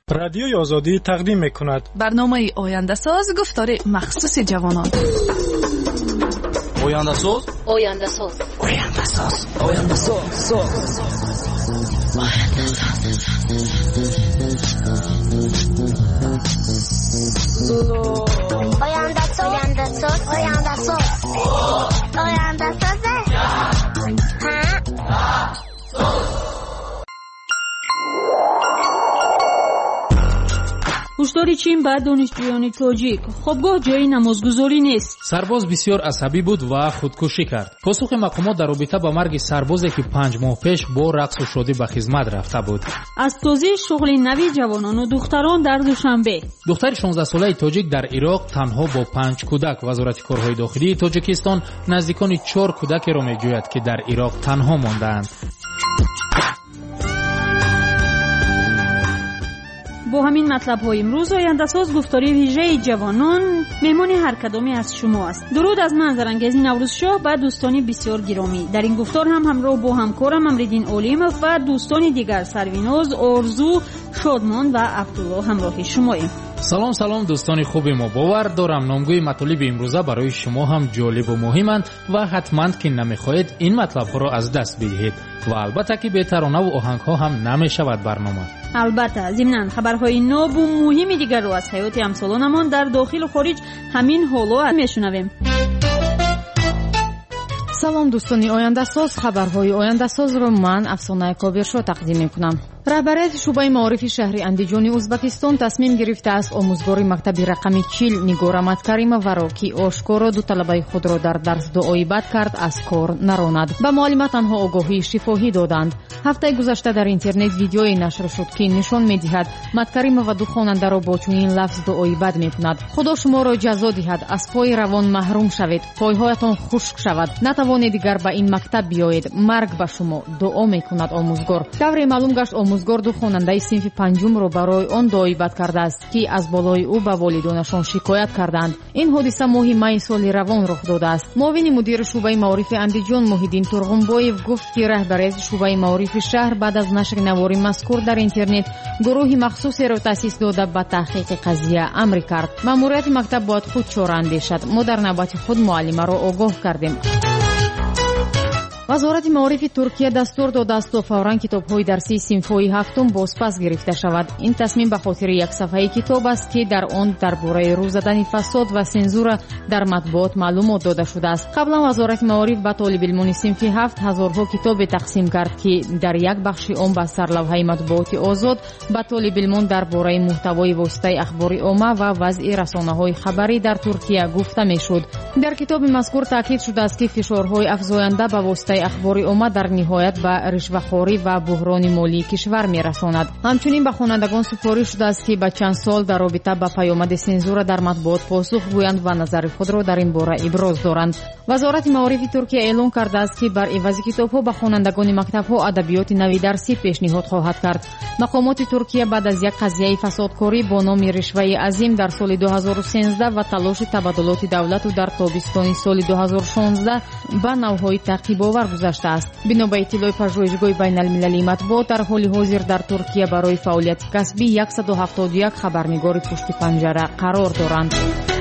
رادیوی آزادی تقدیم می‌کند برنامه آینده ساز گفتار مخصوص جوانان. آینده ساز آینده ساز آینده ساز آینده ساز آینده ساز آینده ساز آینده ساز آینده ساز هشدار چین به دانشجویان تاجیک: خوابگاه جای نمازگزاری نیست. سرباز بسیار عصبی بود و خودکشی کرد. پاسخ مقامات در رابطه با مرگ سربازی که 5 ماه پیش با رقص و شادی به خدمت رفته بود. از توزیع شغل نوی جوانان و دختران در دوشنبه. دختر 16 ساله تاجیک در عراق تنها با 5 کودک. وزارت کارهای داخلی تاجیکستان نزدیکان 4 کودک را می‌جوید که در عراق تنها مانده‌اند. با همین مطلب های امروز آینده ساز گفتاری ویژه جوانان مهمان هر کدامی از شما است. درود از من زرنگیز نوروز شاه و دوستانی بسیار گرامی. در این گفتار هم همراه با همکارم امریدین اولیموف و دوستانی دیگر سرویناز، آرزو، شادمان و عبدالله همراه شماییم. سلام دوستان خوبی ما. باور دارم نامگوی مطالب امروزه برای شما هم جالب و مهمند و حتما که نمیخواهید این مطلب ها را از دست بدهید و البته که به ترانه و آهنگ ها هم نمیشود برنامه. البته ضمناً خبرهای نو و مهم دیگر رو از حیات همسالانمان در داخل و خارج همین حالا میشنویم. سلام دوستانی آینده ساز، خبرهای آینده ساز رو من افسانه کابرشو تقدیم میکنم. رهبریت شعبه معارف شهر اندیجان ازبکستان تصمیم گرفته است آموزگار مکتب رقم 40 نیگور احمد کریمова را که آشکارا دو طلبه خود را در درس دعایی بد کرد از کار نراند. به معلم تنها آگاهی شفاهی دادند. هفته گذشته در اینترنت ویدیویی نشر شد که نشان می‌دهد احمد کریمova دو خواننده را با چنین لفظ دعایی بد می‌کند: خدا شما را جزا دهد، از پای روان محروم شوید، پایهایتان خشک شود، نتوانید دیگر به این مکتب بیایید، مرگ به شما. دعا می‌کند آموزگار. خبر معلوم گشت آموزگار دو خواننده صنف پنجم را برای آن دعایی بد کرده است که از بالای او به والدانشان شکایت کردند. این حادثه ماه می سال روان رخ داده است. معاون مدیر شعبه معارف اندیجان محیدین ترغنبایف گفت که رهبری شعبه معارف شهر بعد از نشر نوار مذکور در اینترنت گروهی مخصوصی را تأسیس داده به تحقیق قضیه امر کرد. ماموریت مکتب باید خود چاره اندیشد. ما در نوبت خود معلم را آگاه کردیم. وزارت معارف ترکیه دستور داده است تا فوراً کتاب‌های درسی صنف‌های هفتم بازپس گرفته شود. این تصمیم به خاطر یک صفحه کتاب است که در آن درباره روز زدن فساد و سنزور در مطبوعات معلومات داده شده است. قبلا وزارت معارف به طالب علمان صنف 7 هزارها کتاب تقسیم کرد که در یک بخش آن به سرلوحه مطبوعات آزاد به طالب علمان درباره محتوای واسطه اخبار عامه و وضع رسانه‌های خبری در ترکیه گفته می‌شد. در کتاب مذکور تاکید شده است که فشارهای افزاینده به واسطه اخبار عامه در نهایت به رشوه‌خواری و بحران مالی کشور می‌رساند. همچنین به خوانندگان سپارش شده است که به چند سال در رابطه با پیامد سنزور در مطبوعات پاسخ گویند و نظر خود را در این باره ابراز دارند. وزارت معارف ترکیه اعلام کرده است که بر عوض کتاب‌ها به خوانندگان مکتب‌ها ادبیات نوی درسی پیشنهاد خواهد کرد. مقامات ترکیه بعد از یک قضیه فسادکاری با نام رشوه عظیم در سال 2013 و تلاش تبادلات دولت و در تابستان سال 2016 به نوهای تعقیب‌آور گذشته است. بنا به اطلاع پژوهشگاه بین‌المللی مطبوعات در حال حاضر در ترکیه برای فعالیت کسبی 171 خبرنگار پشت پنجره قرار دارند.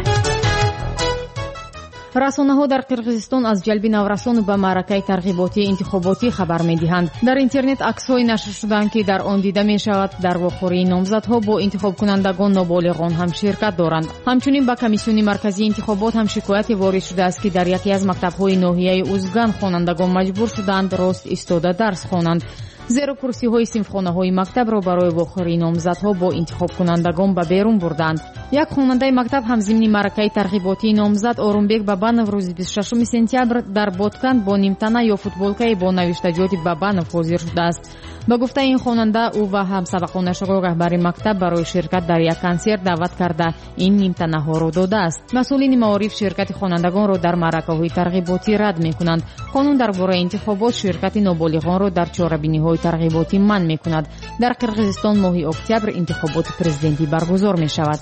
رسانه‌ها در قرقیزستان از جلب نورسان به معرکه ترغیباتی انتخاباتی خبر می‌دهند. در اینترنت عکس‌های نشر شده‌اند که در آن دیده می‌شود در واخوری نامزدها با انتخاب کنندگان نابالغان هم شرکت دارند. همچنین به کمیسیون مرکزی انتخابات هم شکایت وارد شده است که در یکی از مکتب‌های ناحیه اوزگان خوانندگان مجبور شدند راست ایستاده درس خوانند. زیرا کرسی‌های صنفخانه‌های مکتب را برای واخوری نامزدها با انتخاب کنندگان به بیرون بردند. یک خواننده مکتب هم ضمن معرکه ترغیباتی نامزد آرومبек بابанов روز 26 سپتامبر در بادکن با نیمتنه یا فوتبالکای با نوشتجات بابанов حاضر شده است. به گفته این خواننده او و همسبقانش را رهبر مکتب برای شرکت در یک کنسرت دعوت کرده این نیمتنه ها را داده است. مسئولین معارف شرکت خوانندگان را در معرکه‌های ترغیباتی رد می‌کنند. قانون درباره انتخابات شرکت نابالغان را در چاره‌بینی‌های ترغیباتی منع می‌کند. در قرقیزستان ماه اکتبر انتخابات پرزیدنتی برگزار می‌شود.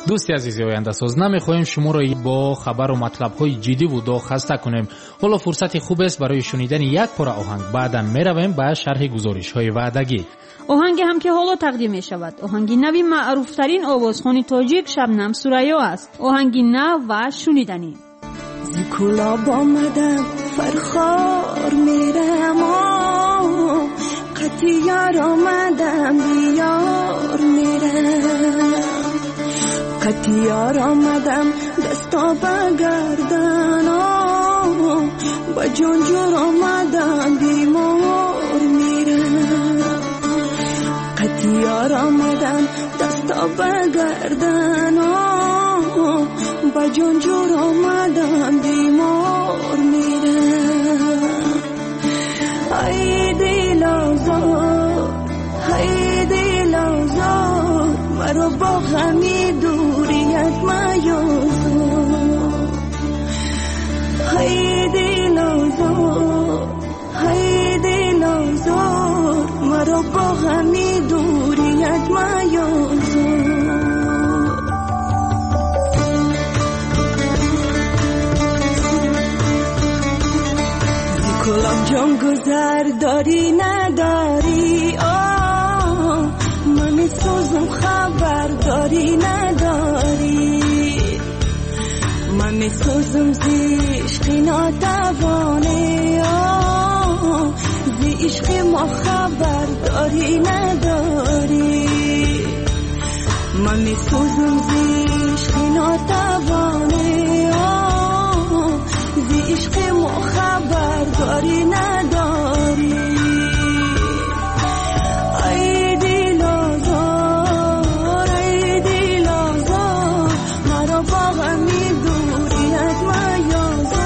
دوستی عزیزی آینده ساز، نمیخواهیم شما را با خبر و مطلب های جدی و داغ خسته کنیم. حالا فرصت خوب است برای شنیدن یک پاره آهنگ. بعدا میرویم به شرح گزارش های وعدگی. آهنگ هم که حالا تقدیم می شود آهنگ نوی معروف ترین آوازخوان تاجیک شبنم سوریا است. آهنگ نو و شنیدنی. زیکولاب آمدم فرخار میرم قطیار آمدم بیار میرم قطیار آمدم دستا بگردن با جنجور آمدم بیمار میرم قطیار آمدم دستا بگردن با جنجور آمدم بیمار میرم ای دل آزاد ای دل آزاد مرا با غمی دوریت میازاد ای دل آزاد ای دل آزاد مرا با غمی دوریت میازاد کلام جان گذر داری نداری من سوزم خبر داری نداری من سوزم زی عشقی ناتوانه زی عشقی ما خبر داری نداری من سوزم زی عشقی ناتوانه زی عشقی ما خبر داری نداری ای دل آزار ای دل آزار مرا با غمی دوریت میازار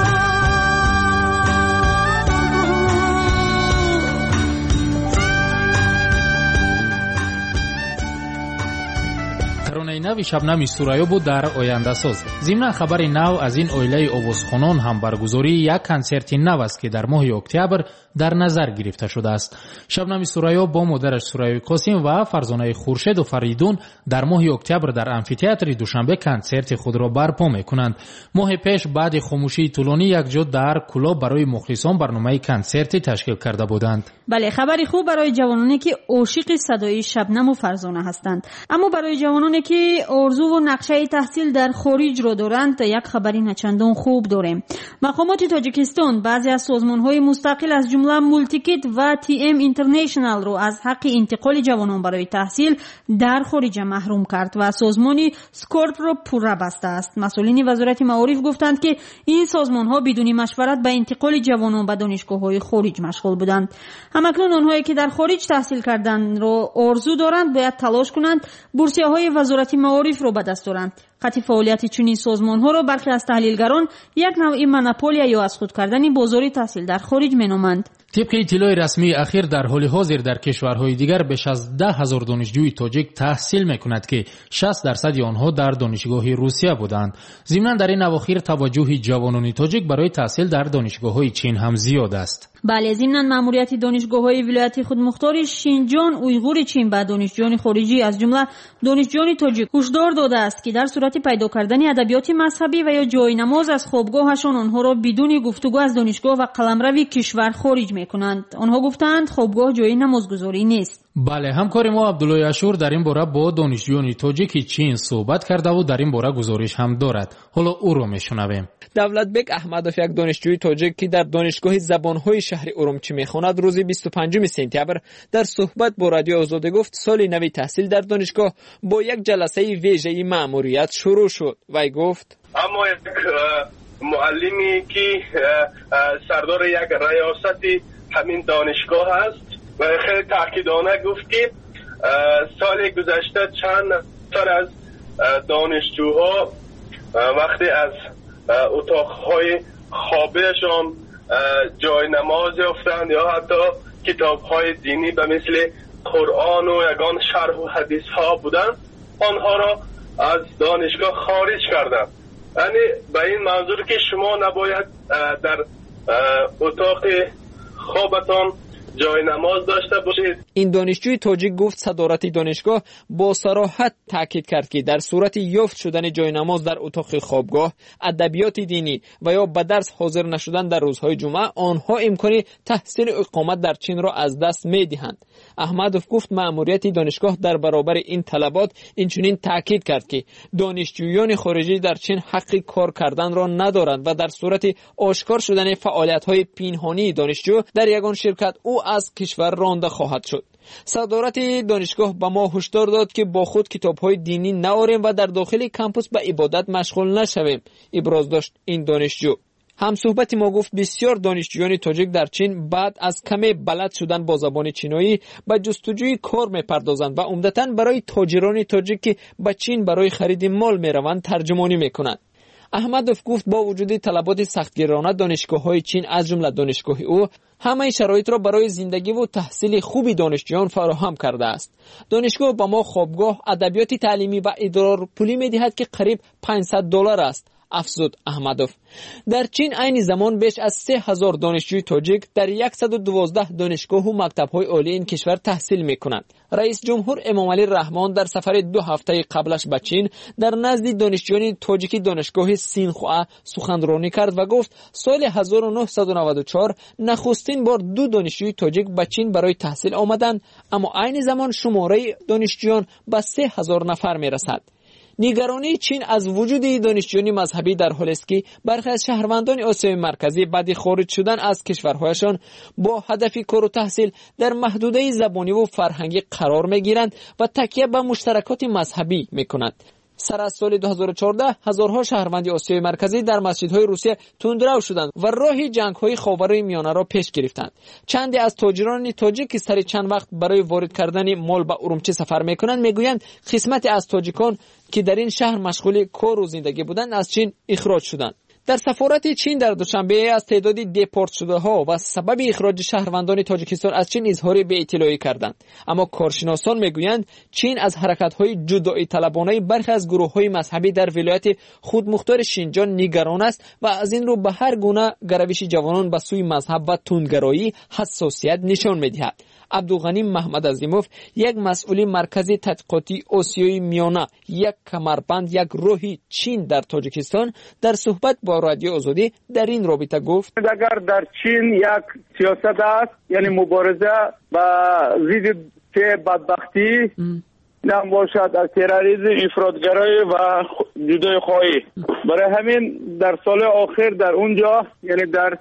ترانه نو شبنم سوریا بود در آینده ساز. ضمن خبر نو از این اویله آوازخوانان هم برگزاری یک کنسرت نو است که در ماه اکتبر در نظر گرفته شده است. شبنم سوریا با مادرش سوریا قاسم و فرزانه خورشید و فریدون در ماه اکتبر در امفی‌تئاتر دوشنبه کنسرت خود را برپا می‌کنند. ماه پیش بعد خاموشی طولانی یک جا در کلاب برای مخلصان برنامه کنسرتی تشکیل کرده بودند. بله، خبری خوب برای جوانانی که عاشق صدای شبنم و فرزانه هستند. اما برای جوانانی که آرزو و نقشه تحصیل در خارج را دارند یک خبری نچندان خوب داریم. مقامات تاجیکستان بعضی از سازمان‌های مستقل از جمله مولتیکت و تی ام اینترنشنال را از حق انتقال جوانان برای تحصیل در خارج محروم کرد و سازمانی سکورپ را پورا بسته است. مسئولین وزارت معارف گفتند که این سازمان‌ها بدون مشورت به انتقال جوانان به دانشگاه‌های خارج مشغول بودند. همکنون آنهایی که در خارج تحصیل کردن را آرزو دارند باید تلاش کنند بورسیه‌های وزارت معارف را به دست آورند. قطع فعالیت چنین سازمان‌ها را برخی از تحلیلگران یک نوع مونوپولیا یا از خود کردن بازار تحصیل در خارج می‌نامند. طبق اطلاع رسمی اخیر در حال حاضر در کشورهای دیگر بیش از 10,000 دانشجوی تاجیک تحصیل می‌کنند که 60% آنها در دانشگاه روسیه بودند. ضمناً در این اواخر توجه جوانان تاجیک برای تحصیل در دانشگاه‌های چین هم زیاد است. بله، ضمناً مأموریت دانشگاه‌های ولایت خودمختار شینجان اویغور چین به دانشجویان خارجی از جمله دانشجویان تاجیک هشدار داده است که در صورت پیدا کردن ادبیات مذهبی و یا جاینماز از خوابگاهشان آنها را بدون گفتگو از دانشگاه و قلمرو کشور خارج می‌کنند. آنها گفتند خوابگاه جای نمازگزاری نیست. بله، همکار ما عبدالله اشور در این باره با دانشجویان تاجیک چین صحبت کرده و در این باره گزارش هم دارد. حالا او را میشنویم. دولتبک احمدوف، یک دانشجوی تاجیک که در دانشگاه زبان‌های شهر ارومچی می‌خواند، روز 25 سپتامبر در صحبت با رادیو آزادی گفت سال نوی تحصیل در دانشگاه با یک جلسه ویژه مأموریت شروع شد. وی گفت اما یک معلمی که سردار یک ریاست همین دانشگاه است و خیلی تاکیدانه گفت که سال گذشته چند نفر از دانشجوها وقتی از اتاقهای خوابشان جای نماز یافتند یا حتی کتابهای دینی به مثل قرآن و یگان شرح و حدیث ها بودند، آنها را از دانشگاه خارج کردند. یعنی به این منظور که شما نباید در اتاق خوابتان جای نماز داشته باشید. این دانشجوی تاجیک گفت صدارت دانشگاه با صراحت تاکید کرد که در صورت یافت شدن جای نماز در اتاق خوابگاه، ادبیات دینی و یا به درس حاضر نشدن در روزهای جمعه، آنها امکان تحصیل اقامت در چین را از دست می‌دهند. احمدوف گفت مأموریت دانشگاه در برابر این طلبات اینچنین تاکید کرد که دانشجویان خارجی در چین حق کار کردن را ندارند و در صورت آشکار شدن فعالیت‌های پنهانی دانشجو در یگان شرکت او از کشور رانده خواهد شد. صدارت دانشگاه به ما هشدار داد که با خود کتاب‌های دینی نآوریم و در داخل کمپوس به عبادت مشغول نشویم، ابراز داشت این دانشجو. هم صحبت ما گفت بسیار دانشجویان تاجیک در چین بعد از کمی بلد شدن با زبان چینایی به جستجوی کار می‌پردازند و عمدتاً برای تاجران تاجیک که به چین برای خرید مال می‌روند ترجمانی می‌کنند. احمدوف گفت با وجود طلبات سختگیرانه دانشگاه‌های چین از جمله دانشگاه او همه شرایط را برای زندگی و تحصیل خوبی دانشجویان فراهم کرده است. دانشگاه با ما خوابگاه، ادبیات تعلیمی و ادرار پولی می‌دهد که قریب $500 است، افزود احمدوف. در چین عین زمان بیش از 3000 دانشجوی تاجیک در 112 دانشگاه و مکتب‌های عالی این کشور تحصیل می‌کنند. رئیس جمهور امامعلی رحمان در سفر 2 هفته قبلش به چین در نزد دانشجویان تاجیکی دانشگاه سینخوا سخنرانی کرد و گفت سال 1994 نخستین بار 2 دانشجوی تاجیک به چین برای تحصیل آمدند، اما عین زمان شماره دانشجویان به 3000 نفر می‌رسد. نگرانی چین از وجود دانشجویان مذهبی در حالی است که برخی از شهروندان آسیای مرکزی بعد خارج شدن از کشورهایشان با هدف کار و تحصیل در محدوده زبانی و فرهنگی قرار می‌گیرند و تکیه به مشترکات مذهبی می‌کنند. سر از سال 2014 هزارها شهروند آسیای مرکزی در مسجدهای روسیه تندرو شدند و راه جنگ‌های خاور میانه را پیش گرفتند. چندی از تاجران تاجیک که سر چند وقت برای وارد کردن مال به ارومچی سفر می‌کنند می‌گویند قسمتی از تاجیکان که در این شهر مشغول کار و زندگی بودند از چین اخراج شدند. در سفارت چین در دوشنبه از تعداد دیپورت شده ها و سبب اخراج شهروندان تاجیکستان از چین اظهار بی‌اطلاعی کردند، اما کارشناسان میگویند چین از حرکت‌های جدایی طلبانه برخی از گروه‌های مذهبی در ولایت خودمختار شینجان نگران است و از این رو به هر گونه گروش جوانان به سوی مذهب و تندگرایی حساسیت نشان می‌دهد. عبدالغنی محمد عظیموف، یک مسئول مرکزی تحقیقاتی آسیای میانه، یک کمربند، یک راهی چین در تاجیکستان، در صحبت با رادیو آزادی در این رابطه گفت اگر در چین یک سیاست است، یعنی مبارزه با ضد بدبختی نباشد، از تروریسم، افراطگرایی و جدای خواهی. برای همین در سال آخر در اونجا، یعنی در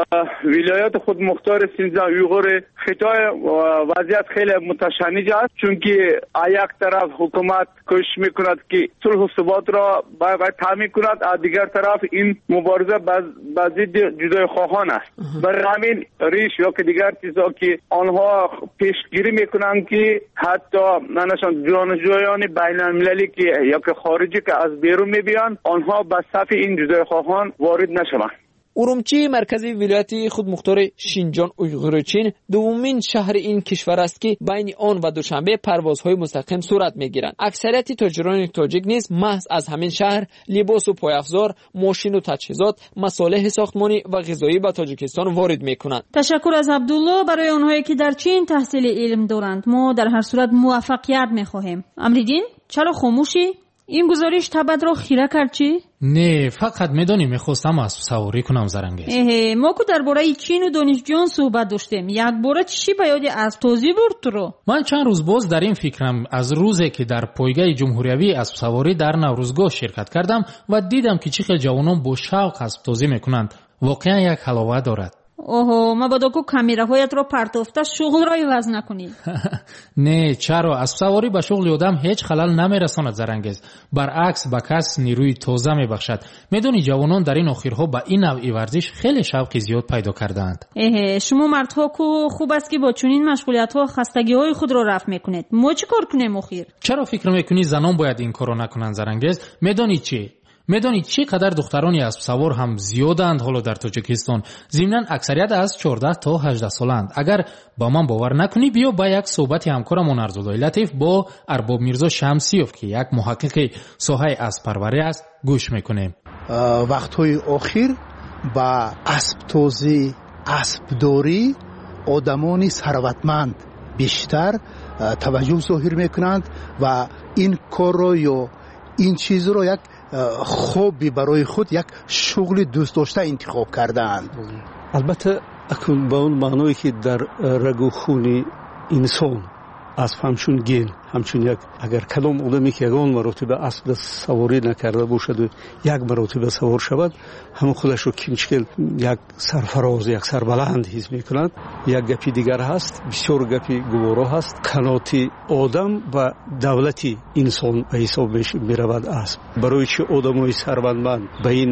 ولایت خودمختار سینجان اویغور خطای وضعیت خیلی متشنج است، چون که یک طرف حکومت کوشش میکند که صلح و ثبات را باید تامین کند، از دیگر طرف این مبارزه با ضد جدای خواهان است. برای همین ریش یا که دیگر چیزا که آنها پیشگیری میکنند که حتی نشان دانشجویان بین المللی که یا که خارجی که از بیرون میبیان آنها به صف این جدای خواهان وارد نشوند. ارومچی مرکزی ولایت خودمختار شینجان اویغور چین دومین شهر این کشور است که بین آن و دوشنبه پروازهای مستقیم صورت میگیرند. اکثریت تاجران تاجیک نیز محض از همین شهر لباس و پایافزار، ماشین و تجهیزات، مصالح ساختمانی و غذایی به تاجیکستان وارد میکنند. تشکر از عبدالله. برای آنهایی که در چین تحصیل علم دارند ما در هر صورت موفقیت میخواهیم. امریدین چرا خاموشی؟ این گزارش تبد را خیره کرد چی؟ نه، فقط میدونی میخواستم از سواری کنم زرنگیز. ما که درباره چین و دانشجویان صحبت داشتیم، یک باره چی به یاد از توضیح برد تو رو؟ من چند روز باز در این فکرم از روزی که در پایگاه جمهوریوی اسب سواری در نوروزگاه شرکت کردم و دیدم که چه جوانان با شوق اسب تازی میکنند. واقعا یک حلاوت دارد. اوه، مبادا که کامیراهایت رو پرتافته شغل را عوض نکنی. نه، چرا؟ اسب سواری به شغل آدم هیچ خلل نمیرساند زرنگیز. برعکس به کس نیروی تازه میبخشد. میدونی جوانان در این آخرها به این نوع ورزش خیلی شوق زیاد پیدا کردند. شما مردها که خوب است که با چنین مشغولیت‌ها خستگی‌های خود را رفع میکنید. ما چی کار کنیم اخیر؟ چرا فکر میکنی زنان باید این کارو نکنند زرنگیز؟ میدونید چی قدر دخترانی اسب سوار هم زیادند حالا در تاجیکستان. ضمناً اکثریت از 14 تا 18 سالند. اگر با من باور نکنی بیا با یک صحبت همکارمون ارزوالله لطیف با ارباب میرزا شمسیوف که یک محقق ساحه اسب پروری است گوش میکنیم. وقتهای اخیر با اسب توزی، اسب داری آدمانی ثروتمند بیشتر توجه ظاهر میکنند و این کار رو یا این چیز رو یک خوبی برای خود یک شغل دوست داشته انتخاب کردند. البته اکنون با اون معنایی که در رگ و خون انسان اسب همچون گل، همچون یک اگر کدام آدمی که یگان مراتبه اسب سواری نکرده باشد و یک مراتبه سوار شود، همون خودش رو کمچکل یک سرفراز، یک سربلند حس میکند. یک گپی دیگر هست، بسیار گپی گوارا هست، قناتی آدم و دولتی انسان به حساب میرود اسب. برای چه آدمای ثروتمند به این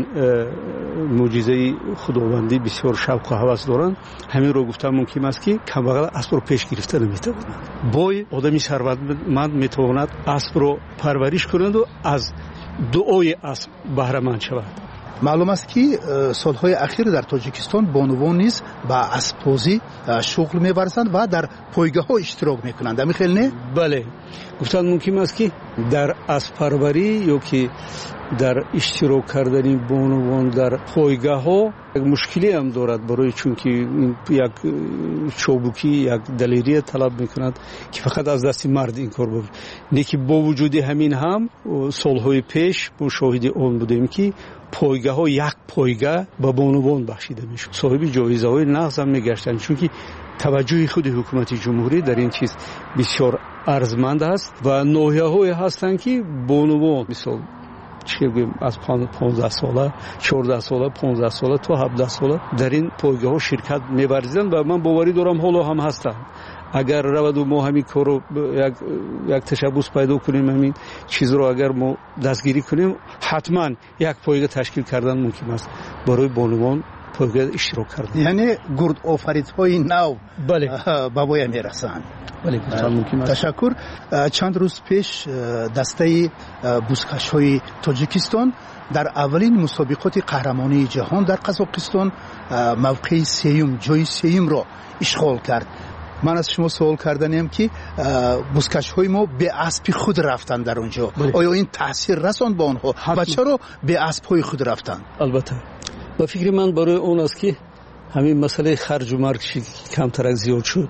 معجزه خداوندی بسیار شوق و هوس دارند، همین رو گفتم ممکن است که کمبغل اسب رو پیش گرفته نمیتواند. بای آدمی ثروتمند میتواند اسب رو پرورش کند و از دعای اسب بهره مند شود. معلوم است که سالهای اخیر در تاجیکستان بانوان نیز با اسب‌بازی شغل می‌ورزند و در پایگاه‌ها اشتراک می‌کنند. همین نه؟ بله، گفتن ممکن است که در اسب پروری یا که در اشتراک کردن بانوان در پایگاه‌ها یک مشکلی هم دارد، برای چون که یک چوبکی، یک دلیری طلب می‌کند که فقط از دست مرد این کار بود. نیکی با وجود همین هم سالهای پیش ما شاهد آن بودیم که پایگاه‌ها یک پایگاه به بانوان بخشیده میشد. صاحب جایزه‌های نغز هم میگشتند، چون که توجه خود حکومت جمهوری در این چیز بسیار ارزمند است و ناحیه‌های هستند که بانوان مثلا چه بگیم از 15 ساله، 14 ساله، 15 ساله تا 17 ساله در این پایگاه‌ها شرکت می‌ورزیدند و من باوری دارم حالا هم هستند. اگر رود و ما همین کارو یک تشبث پیدا کنیم، همین چیز رو اگر ما دستگیری کنیم، حتما یک پایگاه تشکیل کردن ممکن است برای بانوان پایگاه اشتراک کردن. یعنی گرد آفریدهای نو بله به وای میرسند. بله ممکن است. تشکر. چند روز پیش دسته بزکش‌های تاجیکستان در اولین مسابقات قهرمانی جهان در قزاقستان موقع سوم، جای سوم را اشغال کرد. من از شما سوال کردنیم که بزکش‌های ما به اسب خود رفتن در اونجا. آیا این تاثیر رساند به آنها و چرا به اسب‌های خود رفتن؟ البته با فکر من برای اون است که همین مسئله خرج و مرگ کمتر از زیاد شد.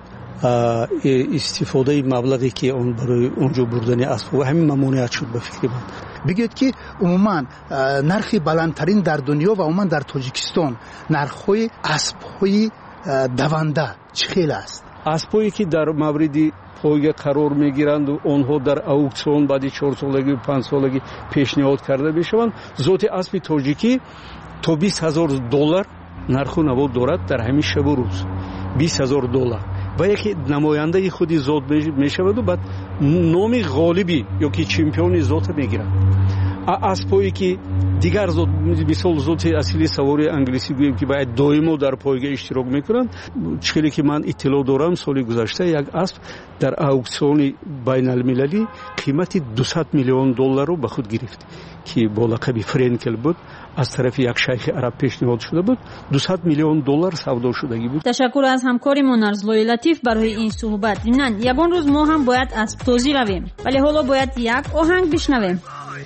استفاده مبلغی که اون برای اونجا بردن اسب و همین ممنوعیت شد به فکر من. بگید که عموما نرخ بلندترین در دنیا و عموما در تاجیکستان نرخ‌های اسب‌های دونده چقدر است؟ اسبایی که در مورد پایگاه قرار میگیرند و آنها در اuksion بعد 4 سالگی و 5 سالگی پیشنهاد کرده میشوند، ذات اسب تاجیکی تا $20,000 نرخ و نواد دارد در همین شب و روز. $20,000 و یکی نماینده خودی ذات میشود و بعد نام غالبی یا که چمپیون ذات میگیرند. اسبایی که دیگر ذات مثال ذات اصلی سواری انگلیسی گوییم که باید دائما در پایگاه اشتراک میکنند. چیزی که من اطلاع دارم سال گذشته یک اسب در اuksion بین المللی قیمت $200 میلیون رو به خود گرفت که با لقب فرنکل بود، از طرف یک شیخ عرب پیشنهاد شده بود. $200 میلیون سودا شدگی بود. تشکر از همکارمون ارزلای لطیف برای این صحبت. نه یگان روز ما هم باید اسب توزی رویم، ولی حالا باید یک آهنگ بشنویم.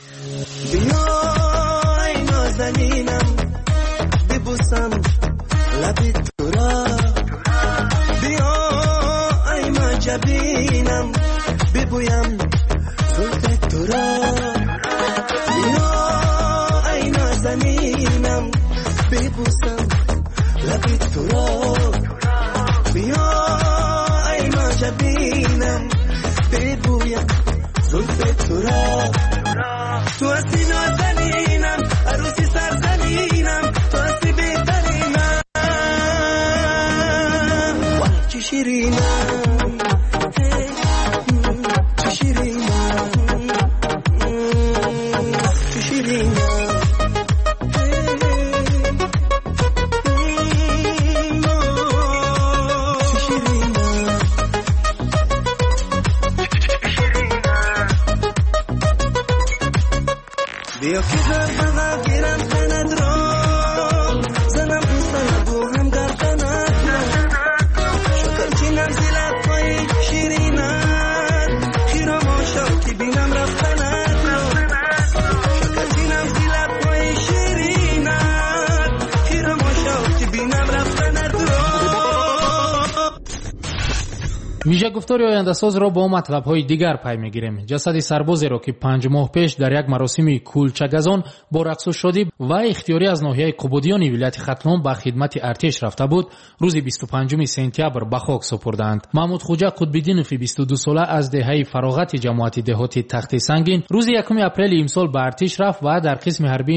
بیای نازنینم ببوسم لبی تو را، بیای مجبینم ببویم زلف تو را، بیای نازنینم ببوسم لبی تو را، بیای مجبینم ببویم زلف تو را. تو هستی نازنینم، عروسی سرزمینم، تو هستی بهترینم، چه شیرینم، چه شیرینم، چه شیرینم. بیا که گردنم گیرم تنت را، زنم بوستن بو هم گردنت را، شکر چینم زیلت پای شیرینت، خیرم آشا که بینم رفتنت را، شکر چینم زیلت پای شیرینت، خیرم آشا که بینم رفتنت را. ویژه گفتار آینده‌ساز را با مطلب‌های دیگر پی می‌گیریم. جسد سربازی را که 5 ماه پیش در یک مراسم کولچگزان با رقص و شادی و اختیاری از ناحیه قبودیان ولایت ختلان به خدمت ارتش رفته بود، روز 25 سپتامبر به خاک سپردند. محمود خوجا قطب‌الدینوف 22 ساله از دهه فراغت جماعت دهاتی تخت سنگین روز 1 اپریل امسال به ارتش رفت و در قسم حربی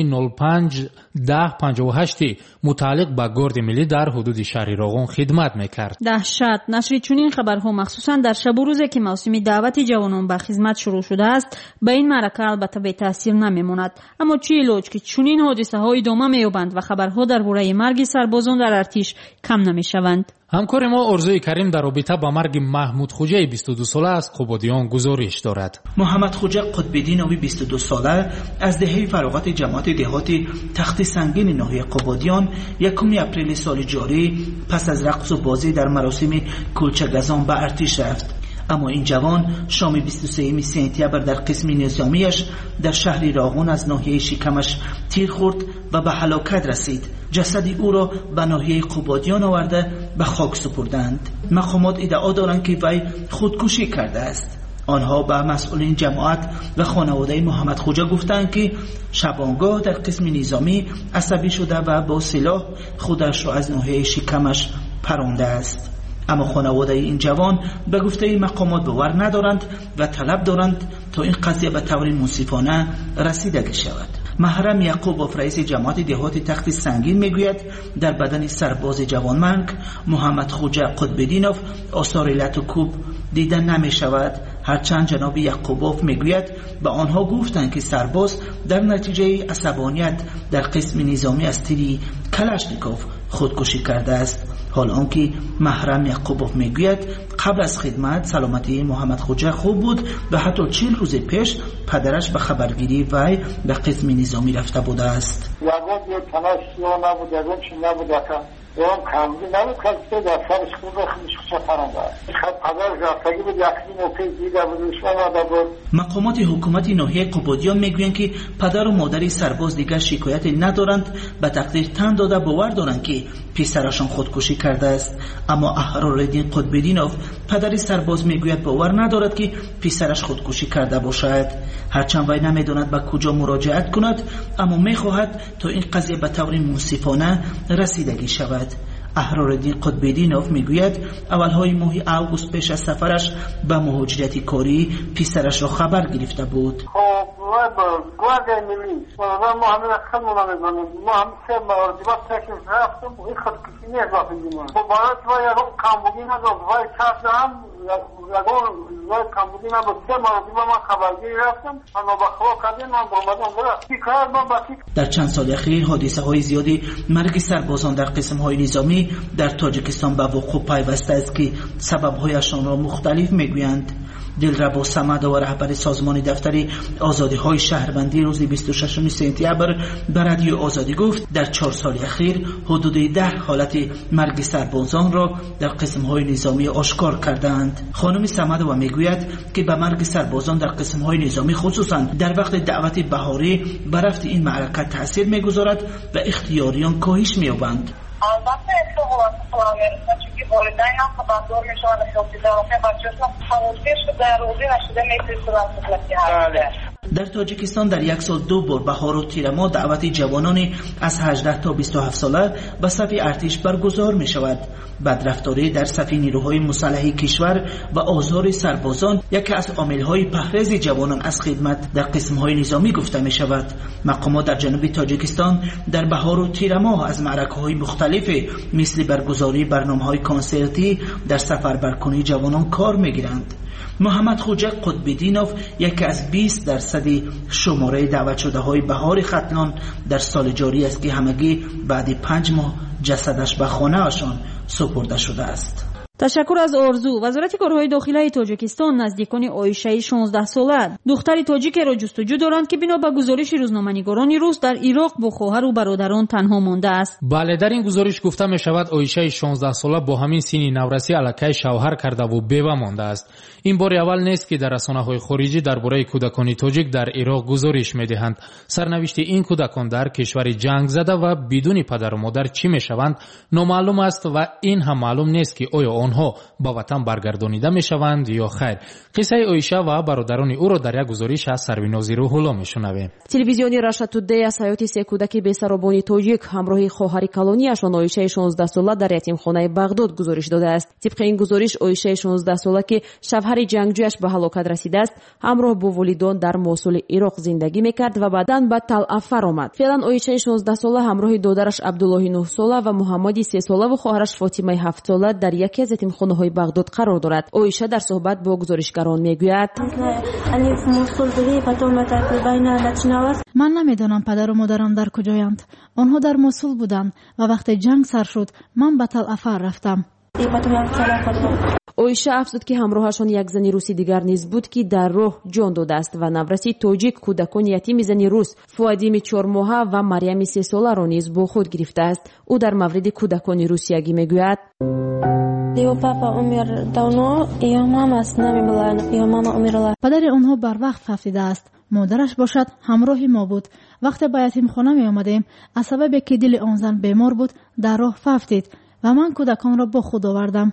05-1058 متعلق به گارد ملی در حدود شهر راغون خدمت می‌کرد. دهشت. نشر چنین خبرها مخصوصا در شب و روزی که موسم دعوت جوانان به خدمت شروع شده است به این معرکه البته بی تاثیر نمیماند. اما چه علاج که چنین حادثه های ادامه می‌یابند و خبرها درباره مرگ سربازان در ارتش کم نمی‌شوند. همکار ما ارزوی کریم در رابطه با مرگ محمود خوجه 22 ساله از قبادیان گزارش دارد. محمد خوجه قطب‌الدینوی 22 ساله از دهه فراغت جماعت دهاتی تخت سنگین ناحیه قبادیان 1 اپریل سال جاری پس از رقص و بازی در مراسم کولچگزان به ارتش رفت. اما این جوان شام 23 سپتامبر در قسم نظامیش در شهر راغون از ناحیه شکمش تیر خورد و به هلاکت رسید. جسد او را به ناحیه قبادیان آورده به خاک سپردند. مقامات ادعا دارند که وی خودکشی کرده است. آنها به مسئولین جماعت و خانواده محمد خوجه گفتند که شبانگاه در قسم نظامی عصبی شده و با سلاح خودش را از ناحیه شکمش پرانده است. اما خانواده این جوان به گفته مقامات باور ندارند و طلب دارند تا این قضیه به طور منصفانه رسیدگی شود. محرم یعقوبوف رئیس جماعت دهاتی تخت سنگین میگوید در بدن سرباز جوانمرگ محمد خوجه قطب‌الدینوف آثار لط و کوب دیده نمی شود. هرچند جناب یعقوبوف میگوید به آنها گفتند که سرباز در نتیجه عصبانیت در قسم نظامی از تیر کلاشنیکوف خودکشی کرده است. حال آنکه محرم یعقوبوف میگوید قبل از خدمت سلامتی محمد خوجه خوب بود و حتی 40 روز پیش پدرش به خبرگیری وی به قسم نظامی رفته بوده است. اون کاملی نبود که در سرش خود خودش پرنده است. خبر رفتگی بود یکی موقع دیده بودش آمده بود. مقامات حکومت ناحیه قبادیان میگویند که پدر و مادر سرباز دیگر شکایت ندارند، به تقدیر تن داده باور دارند که پسرشان خودکشی کرده است. اما احرارالدین قطب‌الدینوف پدر سرباز میگوید باور ندارد که پسرش خودکشی کرده باشد. هرچند وی نمیداند به کجا مراجعت کند، اما میخواهد تا این قضیه به طور منصفانه رسیدگی شود. احرارالدین قطب‌الدینوف میگوید اولهای ماه اوگوست پیش از سفرش به مهاجرت کاری پسرش را خبر گرفته بود. گوارد ملی ما همین خدمت نمی‌کنیم. ما هم سه مراجعات تکلیف رفتم این خودکشی نیست واقعا. با باید وای رو کامبودی نداشت وای کردم وای کامبودی نداشت سه مراجعات ما خبرگیری رفتم اما با خبر کردیم من اومدم کار ما باقی. در چند سال اخیر حادثه‌های زیادی مرگ سربازان در قسم‌های نظامی در تاجیکستان به وقوع پیوسته است که سبب‌هایشان را مختلف میگویند. دلربا صمد و رهبر سازمان دفتر آزادی‌های شهروندی روز 26 سپتامبر به رادیو آزادی گفت در 4 سال اخیر حدود 10 حالت مرگ سربازان را در قسم‌های نظامی آشکار کردند. خانم صمد و میگوید که به مرگ سربازان در قسم‌های نظامی خصوصا در وقت دعوت بهاری به رفت این معرکه تاثیر می‌گذارد و اختیاریان کاهش می‌یابند. البته اتفاق چون والدین هم خبردار میشوند از خودکشی بچه‌ها خودکشی در روزی نشده میتونه در تاجیکستان در یک سال 2 بار بهار و تیر ماه دعوت جوانانی از 18 تا 27 ساله به صف ارتش برگزار می شود. بدرفتاری در صف نیروهای مسلح کشور و آزار سربازان یکی از عامل‌های پرهیز جوانان از خدمت در قسم‌های نظامی گفته می شود. مقامات در جنوب تاجیکستان در بهار و تیر ماه از معرکه‌های مختلف مثل برگزاری برنامه‌های کنسرتی در سفربرکنی جوانان کار می‌گیرند. محمد خوجه قطب‌الدینوف یکی از 20% شماره دعوت شده های بهار ختلان در سال جاری است که همگی بعد 5 ماه جسدش به خانه اشان سپرده شده است. تشکر از آرزو. وزارت کارهای داخلی تاجیکستان نزدیکان عایشه 16 ساله دختری تاجیک را جستجو دارند که بنا به گزارش روزنامه‌نگاران روس در عراق با خواهر و برادران تنها مانده است. بله، در این گزارش گفته می شود عایشه 16 ساله با همین سن نورسی الکی شوهر کرده و بیوه مانده است. این بار اول نیست که در رسانه‌های خارجی درباره کودکان تاجیک در عراق گزارش می‌دهند. سرنوشت این کودکان در کشور جنگ زده و بدون پدر و مادر چی می‌شوند نامعلوم است و این هم معلوم نیست که آیا آنها به وطن برگردانیده میشوند یا خیر. قصه عایشه و برادران او را در یک گزارش از سرویناز روح الله میشنویم. تلویزیونی راشد تودی از حیات سه کودک بی‌سرابانی تاجیک همراه خواهر کلونی‌اشان عایشه 16 ساله در یتیمخانه بغداد گزارش داده است. طبق این گزارش عایشه 16 ساله که شوهر جنگجویش به هلاکت رسیده است همراه با والدان در موصل عراق زندگی میکرد و بعداً به تل افر آمد. فعلا عایشه 16 ساله همراه دادرش عبدالله 9 ساله و محمدی 3 ساله و خواهرش فاطمه 7 ساله در یکی از یتیمخانه‌های بغداد قرار دارد. عایشه در صحبت با گزارشگران میگوید: من نمیدانم پدر و مادرم در کجایند. آنها در موصل بودند و وقتی جنگ سر شد من به تل افر رفتم. عایشه افزود که همراهشان یک زن روسی دیگر نیز بود که در راه جان داده است و نورسی تاجیک کودکان یتیم زن روس فوادیم 4 ماهه و مریم 3 ساله را نیز با خود گرفته است. او در مورد کودکان روسیایی میگوید: پدر آنها بر وقت رفته است. مادرش باشد همراه ما بود. وقتی به یتیمخانه می آمدیم از سبب که دل آن زن بیمار بود در راه ففتید و من کودکان را با خود آوردم.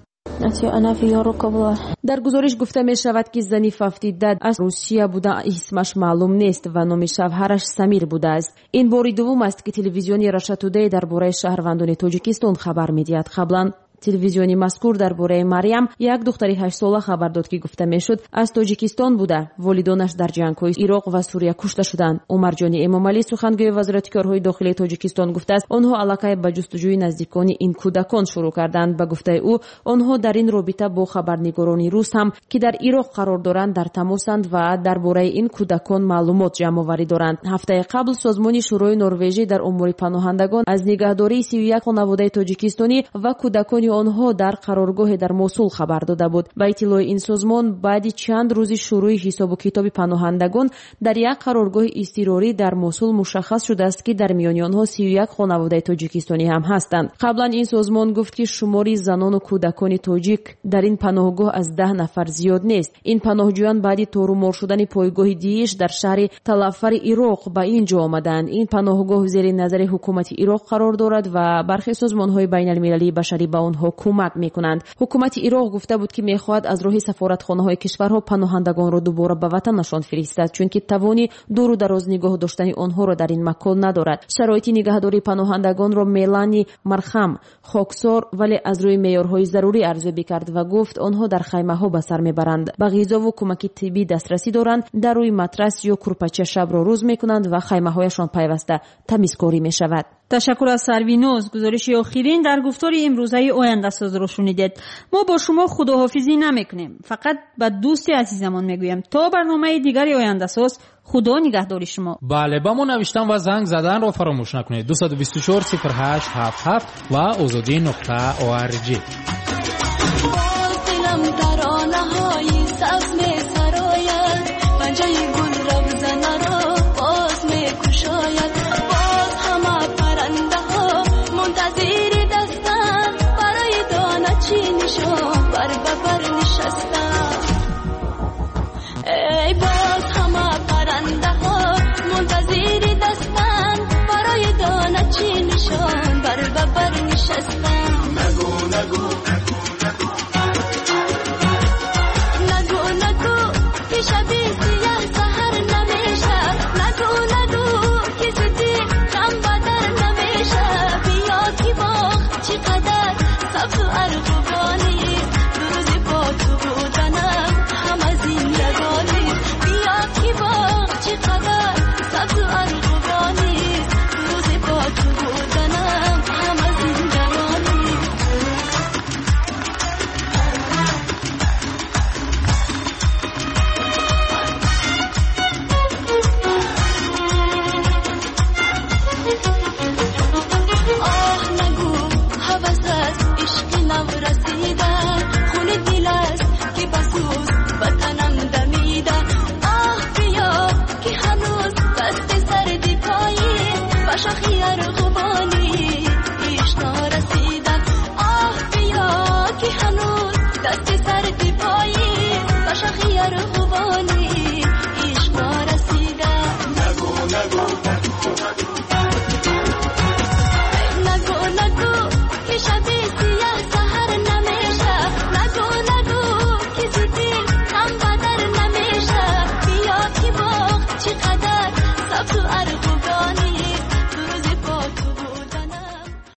در گزارش گفته می شود که زنی ففتیده از روسیه بوده، اسمش معلوم نیست و نام شوهرش سمیر بوده است. این بار دوم است که تلویزیونی راشد تودی درباره شهروندان تاجیکستان خبر می‌دهد. قبلا تلویزیونی مذکور درباره مریم یک دختر 8 ساله خبر داد که گفته میشد از تاجیکستان بوده. والدانش در جنگ‌های عراق و سوریه کشته شدند. عمرجانی امامعلی سخنگوی وزارت کارهای داخلی تاجیکستان گفته است آنها علاقه به جستجوی نزدیکان این کودکان شروع کردند. به گفته او آنها در این رابطه با خبرنگاران روس هم که در عراق قرار دارند در تماسند و درباره این کودکان معلومات جمع آوری دارند. هفته قبل سازمان شورای نروژی در امور پناهندگان از نگهداری 31 خانواده تاجیکستانی و کودکان آنها در قرارگاه در موصل خبر داده بود. با اطلاع این سازمان بعد چند روز شروع حساب و کتاب پناهندگان در یک قرارگاه اضطراری در موصل مشخص شده است که در میان آنها 31 خانواده تاجیکستانی هم هستند. قبلا این سازمان گفت که شماری زنان و کودکان تاجیک در این پناهگاه از 10 نفر زیاد نیست. این پناهجویان بعد تورمار شدن پایگاه دیش در شهر تل افر عراق به اینجا آمدند. این پناهگاه زیر نظر حکومت عراق قرار دارد و برخی سازمان‌های بین‌المللی بشری به آنها کمک میکنند. حکومت عراق گفته بود که میخواهد از راه سفارتخانه‌های کشورها پناهندگان را دوباره به وطنشان فرستد چون که توانی دور و دراز نگاه داشتن آنها را در این مکان ندارد. شرایط نگهداری پناهندگان را میلانی مرخم خاکسار ولی از روی معیارهای ضروری ارزیابی کرد و گفت آنها در خیمه‌ها به سر میبرند. به غذا و کمک طبی دسترسی دارند. در روی مترس یا کورپاچه شب را روز میکنند و خیمه‌هایشان پیوسته تمیزکاری میشود. تشکر از سرویناز. گزارش آخرین در گفتار امروزه آینده ساز رو شنیدید. ما با شما خداحافظی نمیکنیم، فقط به دوست عزیزمون میگویم تا برنامه دیگری آینده ساز خدا نگهداری شما. بله، با ما نوشتن و زنگ زدن رو فراموش نکنید. 224 0877 و azadi.org.